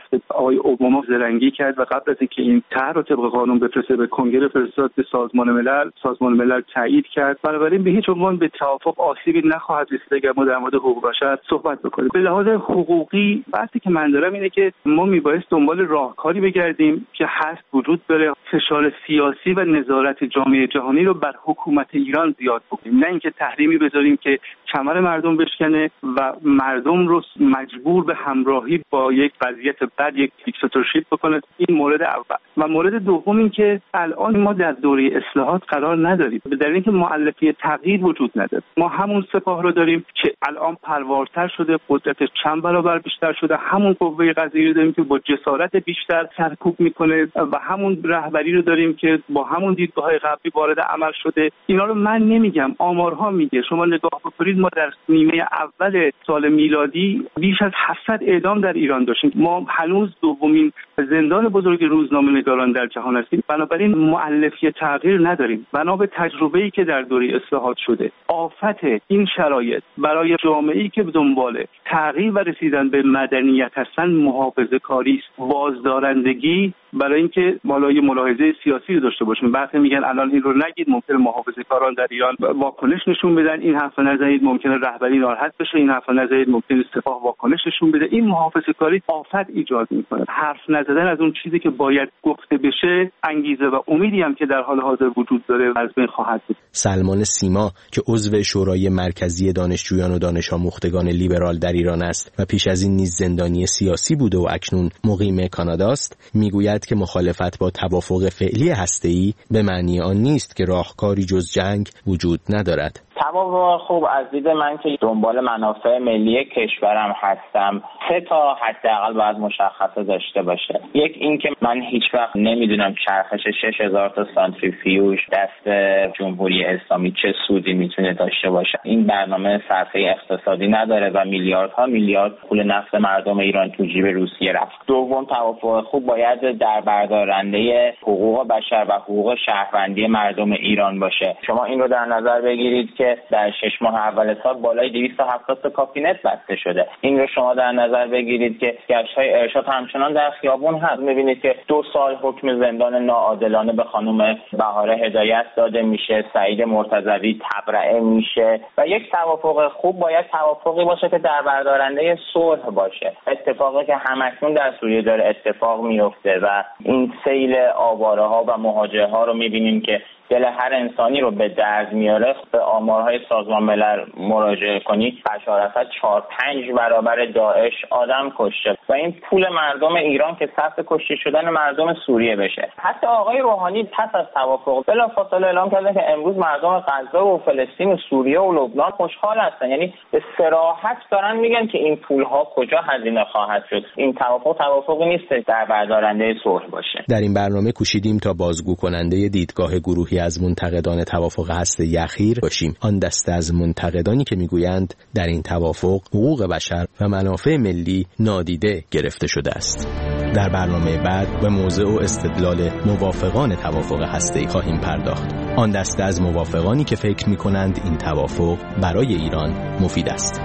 وقت آقای اوباما زرنگی کرد و قبل از اینکه این طرح رو طبق قانون بفرسته به کنگره فرستاد، به سازمان ملل تایید کرد. بنابراین به هیچ عنوان به توافق آسیبی نخواهد رسید اگر ما در مورد حقوق بشر صحبت بکنیم. به لحاظ حقوقی بحثی که من دارم اینه که ما میبایست دنبال راهکاری بگردیم که هست وجود داره، فشار سیاسی و نظارت جامعه جهانی رو بر حکومت ایران زیاد بکنیم، نه اینکه تحریمی بذاریم که کمر مردم بشکنه و مردم رو مجبور به همراهی با یک وضعیت بد، یک دیکتاتورشیپ بکنه. این مورد اول. و مورد دوم این که الان ما در دوره اصلاحات قرار نداریم، به دلیل اینکه مؤلفه تغییر وجود نداره. ما همون سپاه رو داریم که الان پروارتر شده، قدرتش چند برابر بیشتر شده، همون قوه قضاییه رو داریم که با جسارت بیشتر سرکوب میکنه و همون رهبری رو داریم که با همون دیدگاه‌های قبلی وارد عمل شده. اینا رو من نمیگم، آمارها میگه. شما نگاه بکنید ما در نیمه اول سال میلادی بیش از 700 اعدام در ایران داشتیم. ما هنوز دومین زندان بزرگ روزنامه‌نگاران در جهان هستیم. بنابراین مؤلفه تغییر نداریم. بنا به تجربه‌ای که در دوره اصلاحات شده، آفت این شرایط برای جامعه‌ای که به دنبال تغییر و رسیدن به مدنیت هستن محافظه‌کاری است، بازدارندگی، برای اینکه مالای ملاحظه سیاسی رو داشته باشیم. بعضی میگن الان این رو نگید، ممکنه محافظه‌کاران در ایران واکنش نشون بدن، این حرف نزنید ممکنه رهبری ناراحت بشه، این حرف نزنید ممکنه سپاه واکنش نشون بده. این محافظه‌کاری آفت ایجاد میکنه. حرف نزدن از اون چیزی که باید گفته بشه، انگیزه و امیدی هم که در حال حاضر وجود داره از بین خواهد بود. سلمان سیما که عضو شورای مرکزی دانشجویان و دانش آموختگان لیبرال در ایران است و پیش از این نیز زندانی سیاسی بوده و اکنون مقیم کاناداست، میگوید که مخالفت با توافق فعلی هسته‌ای به معنی آن نیست که راهکاری جز جنگ وجود ندارد. توافق خوب از دید من که دنبال منافع ملی کشورم هستم 3 تا حداقل باید مشخصه داشته باشه. یک این که من هیچ وقت نمیدونم چرخش 6000 تا سانتریفیوژ دست جمهوری اسلامی چه سودی میتونه داشته باشه. این برنامه صرفه اقتصادی نداره و میلیاردها میلیارد پول نفت مردم ایران تو جیب روسیه رفت. دوم توافق خوب باید در بردارنده حقوق بشر و حقوق شهروندی مردم ایران باشه. شما این رو در نظر بگیرید که در 6 ماه اول سال بالای 270 تا کابینت بسته شده. این رو شما در نظر بگیرید که گشت‌های ارشاد همچنان در خیابون هست. می‌بینید که 2 سال حکم زندان ناعادلانه به خانم بهاره هدایت داده میشه، سعید مرتضوی تبرئه میشه و یک توافق خوب باید توافقی باشه که در بردارنده صلح باشه. اتفاقی که همکنون در سوریه داره اتفاق میفته و این سیل آواره‌ها و مهاجرها رو می‌بینیم که دل هر انسانی رو به درد میاره. به آمارهای سازمان ملل مراجعه کنید، بشار اسد 4-5 برابر داعش آدم کشته و این پول مردم ایران که صرف کشته شدن مردم سوریه بشه. حتی آقای روحانی پس از توافق بلافاصله اعلام کرده که امروز مردم غزه و فلسطین و سوریه و لبنان خوشحال هستن. یعنی به صراحت دارن میگن که این پولها کجا هزینه خواهد شد. این توافقی نیست در بردارنده صلح باشه. در این برنامه کوشیدیم تا بازگو کننده دیدگاه گروهی از منتقدان توافق هسته‌ای اخیر باشیم. آن دسته از منتقدانی که میگویند در این توافق حقوق بشر و منافع ملی نادیده گرفته شده است. در برنامه بعد به موضع و استدلال موافقان توافق هسته‌ای خواهیم پرداخت. آن دسته از موافقانی که فکر می‌کنند این توافق برای ایران مفید است.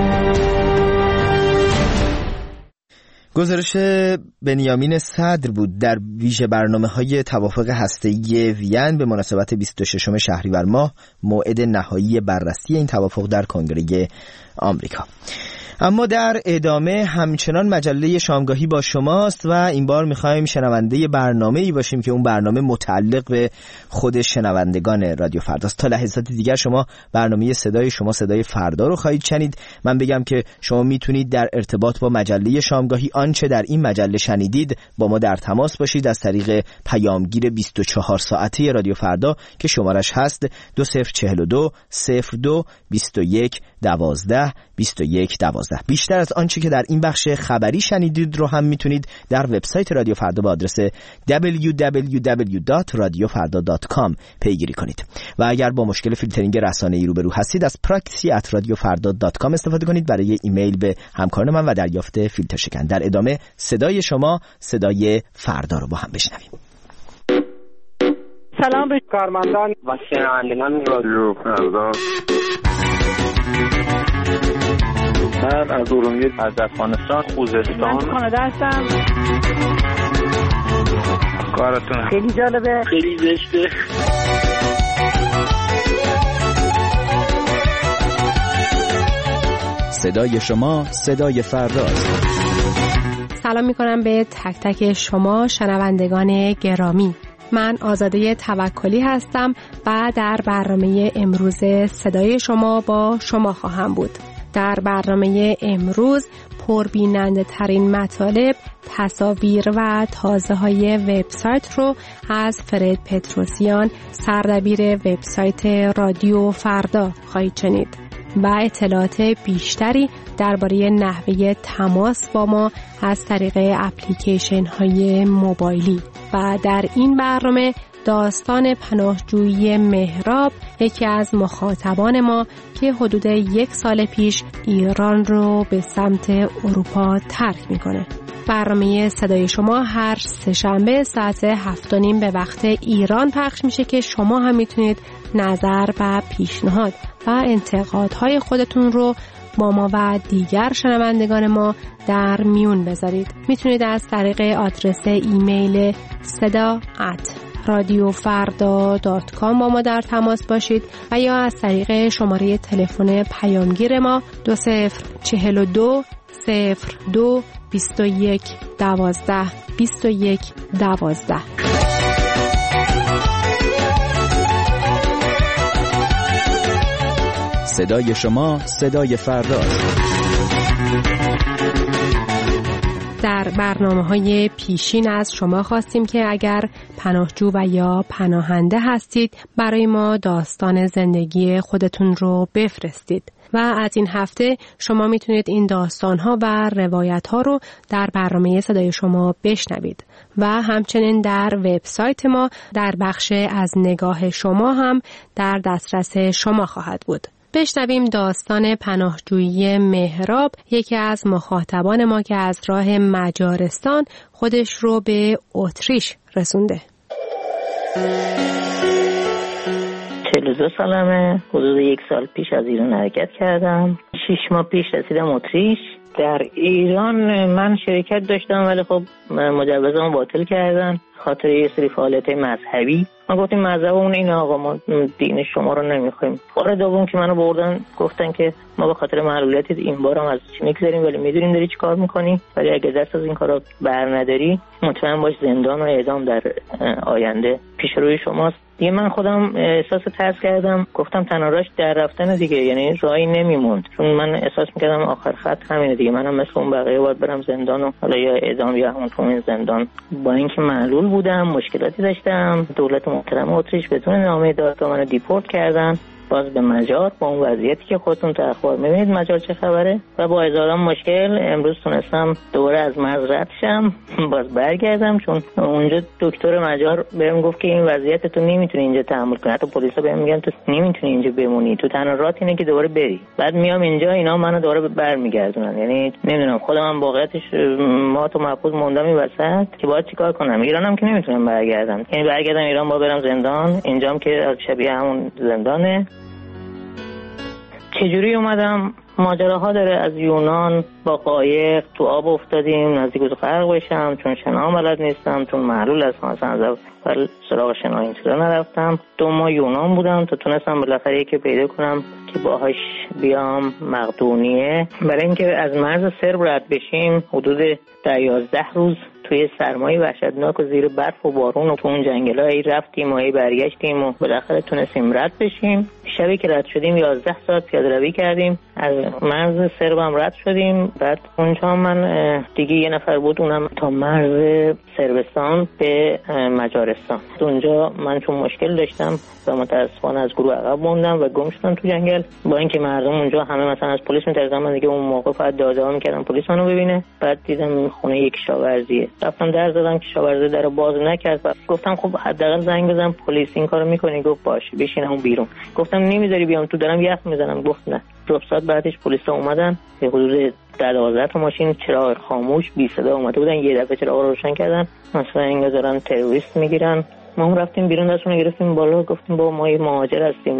گزارش بنیامین صدر بود در ویژه برنامه‌های توافق هسته‌ای وین به مناسبت 26 شهریور ماه، موعد نهایی بررسی این توافق در کنگره آمریکا. اما در ادامه همچنان مجله شامگاهی با شماست و این بار می‌خوایم شنونده برنامه‌ای باشیم که اون برنامه متعلق به خود شنوندگان رادیو فرداست. تا لحظات دیگر شما برنامه صدای شما، صدای فردا رو خواهید شنید. من بگم که شما میتونید در ارتباط با مجله شامگاهی آنچه در این مجله شنیدید با ما در تماس باشید از طریق پیامگیر 24 ساعته رادیو فردا که شمارش هست 2042 02 21 12 21 12. بیشتر از آنچه که در این بخش خبری شنیدید رو هم میتونید در وبسایت رادیو فردا با آدرس www.radiofarda.com پیگیری کنید و اگر با مشکل فیلترینگ رسانه‌ای روبرو هستید از proxy@radiofarda.com استفاده کنید برای ایمیل به همکاران من و دریافت فیلتر شکن. در ادامه صدای شما، صدای فردا رو با هم بشنویم. سلام به کارمندان و شنوندگان رادیو فردا. من از ارومیه، از افغانستان، خوزستان. من کانادا هستم. کارتون خیلی جالبه، خیلی زشته. صدای شما صدای فرداست. سلام میکنم به تک تک شما شنوندگان گرامی. من آزاده توکلی هستم و در برنامه امروز صدای شما با شما خواهم بود. در برنامه امروز پربیننده ترین مطالب، تصاویر و تازه های وبسایت رو از فرید پتروسیان، سردبیر وبسایت رادیو فردا خواهید شنید و اطلاعات بیشتری درباره نحوه تماس با ما از طریق اپلیکیشن های موبایلی. و در این برنامه داستان پناهجویی مهراب، یکی از مخاطبان ما که حدود 1 سال پیش ایران رو به سمت اروپا ترک میکنه. برنامه صدای شما هر سه‌شنبه ساعت 7:30 به وقت ایران پخش میشه که شما هم میتونید نظر و پیشنهاد و انتقادهای خودتون رو با ما و دیگر شنوندگان ما در میون بذارید. میتونید از طریق آدرس ایمیل seda@radiofarda.com با ما در تماس باشید و یا از طریق شماره تلفن پیامگیر ما 2042 02 21 12 21 12. صدای شما صدای فرداست. در برنامه‌های پیشین از شما خواستیم که اگر پناهجو و یا پناهنده هستید برای ما داستان زندگی خودتون رو بفرستید و از این هفته شما میتونید این داستان‌ها و روایت‌ها رو در برنامه صدای شما بشنوید و همچنین در وبسایت ما در بخش از نگاه شما هم در دسترس شما خواهد بود. بشنویم داستان پناهجویی مهراب، یکی از مخاطبان ما که از راه مجارستان خودش رو به اتریش رسونده. 42 سالمه. حدود 1 سال پیش از ایران حرکت کردم. 6 ماه پیش رسیدم اتریش. در ایران من شرکت داشتم ولی خب مجوزمو باطل کردن خاطر یه سری فعالیت مذهبی. ما گفتیم مذهبمون اینه آقا، ما دین شما رو نمیخوایم. بار دوم که منو بردن گفتن که ما به خاطر معلولیت این بارم از چی میگذریم ولی میدونیم داری چی کار میکنی، ولی اگه دست از این کارا بر نداری مطمئن باش زندان و اعدام در آینده پیش روی شماست. دیگه من خودم احساس ترس کردم، گفتم تنها راهش در رفتن دیگه، یعنی راهی نمیموند، چون من احساس میکردم آخر خط همینه دیگه، منم مثل اون بقیه باید برم زندان و حالا یا اعدام یا همون تو زندان. با اینکه معلول بودم، مشکلاتی داشتم، دولت محترم اتریش بدون نامه دادگاه منو دیپورت کردن باز به مجار، با اون وضعیتی که خودتون تو اخبار میبینید مجار چه خبره، و با هزاران مشکل امروز تونستم دوباره از مرز رد شم، باز برگردم، چون اونجا دکتر مجار بهم گفت که این وضعیت تو نمیتونی اینجا تحمل کنی، حتی پلیسا بهم میگن تو نمیتونی اینجا بمونی، تو تنها راهت اینه که دوباره بری. بعد میام اینجا اینا منو دوباره برمیگردونن، یعنی نمیدونم خودم هم واقعیتش ما تو محفوظ موندم این وسط که باید چیکار کنم. ایرانم که نمیتونم برگردم، یعنی برگردم ایران با برم زندان، اینجام که شبیه همون زندانه. چجوری اومدم؟ ماجراها داره. از یونان با قایق تو آب افتادیم، نزدیک بود غرق بشم، چون شنا بلد نیستم، چون معلول هستم، اصلا از اول سراغ شنا اینطورا نرفتم. 2 ماه یونان بودم تا تونستم بالاخره یکی پیدا کنم که باهاش بیام مقدونیه، برای اینکه از مرز سرب رد بشیم. حدود 11 روز توی سرمایه وحشتناک و زیر برف و بارون و تو اون جنگل‌ها رفتیم و برگشتیم و بالاخره تونستیم رد بشیم. شبی که رد شدیم 11 ساعت پیاده‌روی کردیم، از مرز سرب هم رد شدیم. بعد اونجا من دیگه یه نفر بود، اونم تا مرز صربستان به مجارستان. اونجا من چون مشکل داشتم و متاسفانه از گروه عقب موندم و گم شدم تو جنگل، با اینکه مردم اونجا همه مثلا از پلیس می‌ترسیدن، من دیگه اون موقع فقط داده‌ها می‌کردم پلیس منو ببینه. بعد دیدم خونه یک کشاورزیه، رفتم در زدم، کشاورزی درو باز نکرد و گفتم خب حداقل زنگ بزن پلیس این کارو می‌کنی. گفت باشه بشینم اون بیرون. گفتم نمیذاری بیام تو، دارم یخ میزنم. گفت نه. 2 ساعت بعدش پلیسا اومدن، به حدود 12 تا ماشین چراغ خاموش بی صدا اومده بودن، یه دفعه چراغ رو روشن کردن، مثلا انگار دارن تروریست میگیرن. ما هم رفتیم بیرون، دستمون گرفتیم بالا، گفتیم با ما یه مهاجر هستیم، یه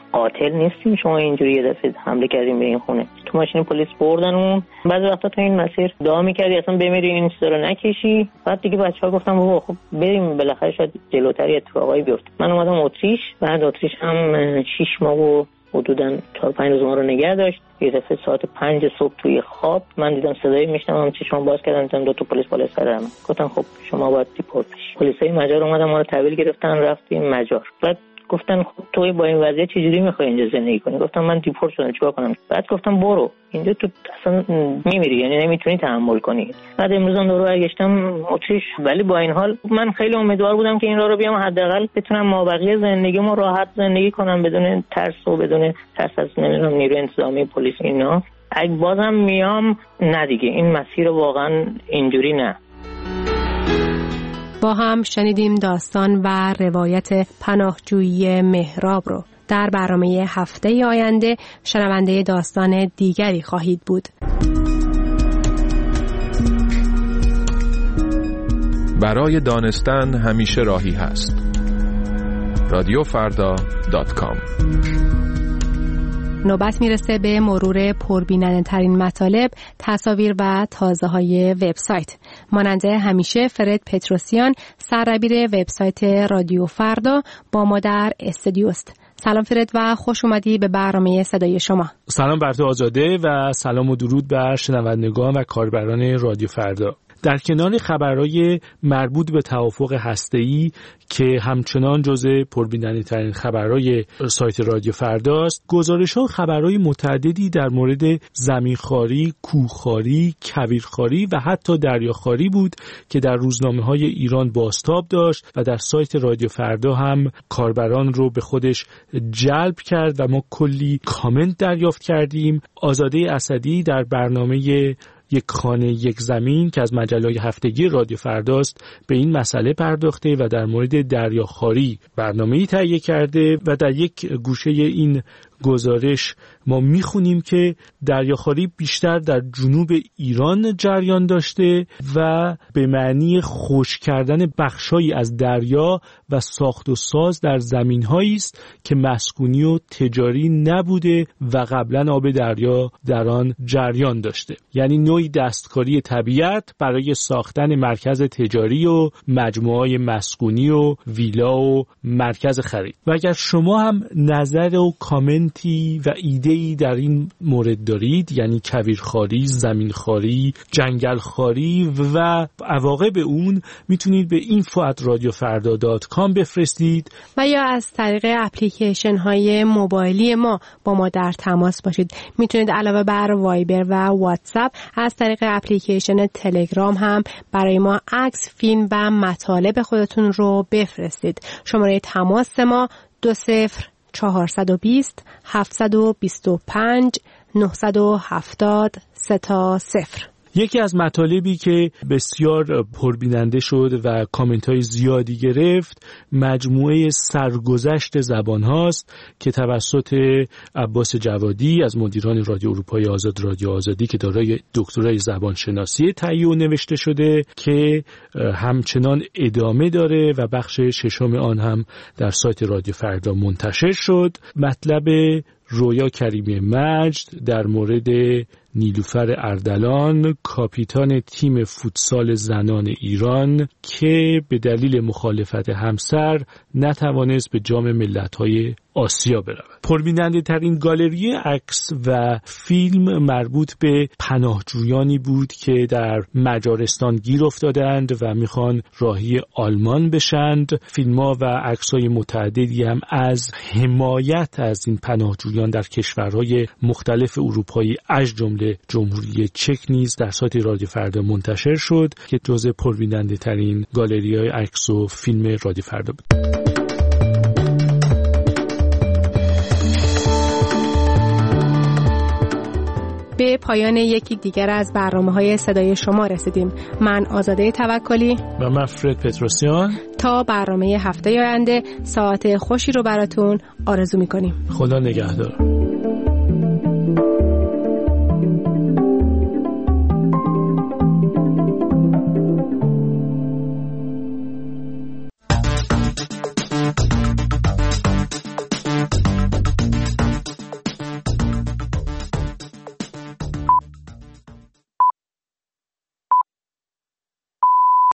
قاتل نیستیم شما اینجوری یه دفعه حمله کردیم به این خونه. تو ماشین پلیس بردنمون. بعضی وقتا تو این مسیر دعا می‌کردی اصلا بمیری این چیزا رو نکشی. بعد دیگه بچه‌ها گفتم بابا خب بریم بالاخره شاید جلوتری اتفاقایی بیفته. من اومدم اتریش، بعد اتریش هم 6 ماه و حدوداً 4-5 روز ما رو نگه داشت. یه دفعه ساعت 5 صبح توی خواب من دیدم صدایی میشنوم، چشمام باز کردم دیدم دو تا پلیس بالا سرم. گفتم خب شما باید دیپورت بشی. پلیسای مجار اومدن ما رو تحویل گرفتن رفتیم مجار. بعد گفتن خب تو با این وضعیت چجوری میخوای اینجا زندگی کنی؟ گفتم من دیپورت شدم چیکار کنم؟ بعد گفتم برو اینجا تو اصلا میمیری، یعنی نمیتونی تحمل کنی. بعد امروز هم دور برگشتم اتریش، ولی با این حال من خیلی امیدوار بودم که این راه رو بیام حداقل بتونم مابقی زندگیمو راحت زندگی کنم بدون ترس و بدون ترس از نمیدونم نیروی انتظامی پلیس اینا. اگه بازم میام نه دیگه این مسیر واقعا اینجوری نه. با هم شنیدیم داستان و روایت پناهجویی مهراب رو. در برنامه هفته آینده شنونده داستان دیگری خواهید بود. برای دانستن همیشه راهی هست. رادیوفردا.com. نوبت میرسه به مرور پربیننده ترین مطالب، تصاویر و تازه های وبسایت. مانند همیشه فرد پتروسیان سردبیر وبسایت رادیو فردا با ما در استودیو است. سلام فرد و خوش اومدی به برنامه صدای شما. سلام بر تو آزاده و سلام و درود بر شنوندگان و کاربران رادیو فردا. در کنار خبرهای مربوط به توافق هسته‌ای که همچنان جزء پربیننده‌ترین خبرهای سایت رادیو فرداست، گزارش‌ها و خبرهای متعددی در مورد زمینخواری، کوهخواری، کویرخواری و حتی دریاخواری بود که در روزنامه‌های ایران بازتاب داشت و در سایت رادیو فردا هم کاربران رو به خودش جلب کرد و ما کلی کامنت دریافت کردیم. آزاده اسدی در برنامه یک خانه یک زمین که از مجله هفتگی رادیو فرداست به این مسئله پرداخته و در مورد دریاخواری برنامه‌ای تهیه کرده و در یک گوشه این گزارش ما میخونیم که دریاخواری بیشتر در جنوب ایران جریان داشته و به معنی خشک کردن بخشایی از دریا و ساخت و ساز در زمین‌هایی است که مسکونی و تجاری نبوده و قبلا آب دریا در آن جریان داشته. یعنی نوعی دستکاری طبیعت برای ساختن مرکز تجاری و مجموعه‌های مسکونی و ویلا و مرکز خرید. و اگر شما هم نظر و کامنتی و ایده‌ای در این مورد دارید، یعنی کویرخواری، زمینخواری، جنگلخواری و عواقب اون، میتونید به info@radiofarda.com بفرستید و یا از طریق اپلیکیشن های موبایلی ما با ما در تماس باشید. میتونید علاوه بر وایبر و واتساپ از طریق اپلیکیشن تلگرام هم برای ما عکس، فیلم و مطالب خودتون رو بفرستید. شماره تماس ما 20-420 725 970 30. یکی از مطالبی که بسیار پربیننده شد و کامنت‌های زیادی گرفت مجموعه سرگذشت زبان هاست که توسط عباس جوادی از مدیران رادیو اروپای آزاد رادیو آزادی که دارای دکترای زبانشناسی تهیه و نوشته شده که همچنان ادامه داره و بخش ششم آن هم در سایت رادیو فردا منتشر شد. مطلب رویا کریمی مجد در مورد نیلوفر اردلان، کاپیتان تیم فوتسال زنان ایران که به دلیل مخالفت همسر نتوانست به جام ملت‌های آسیا برود. پربیننده ترین گالری عکس و فیلم مربوط به پناهجویانی بود که در مجارستان گیر افتادند و میخوان راهی آلمان بشند. فیلم‌ها و عکس‌های متعددی هم از حمایت از این پناهجویان در کشورهای مختلف اروپایی از جمله جمهوری چک نیز در سایت رادیو فردا منتشر شد که جزء پربیننده ترین گالری‌های عکس و فیلم رادیو فردا بود. به پایان یکی دیگر از برنامه‌های صدای شما رسیدیم. من آزاده توکلی و من فرد پتروسیان تا برنامه هفته آینده ساعت خوشی رو براتون آرزو می‌کنیم. خدا نگهدار.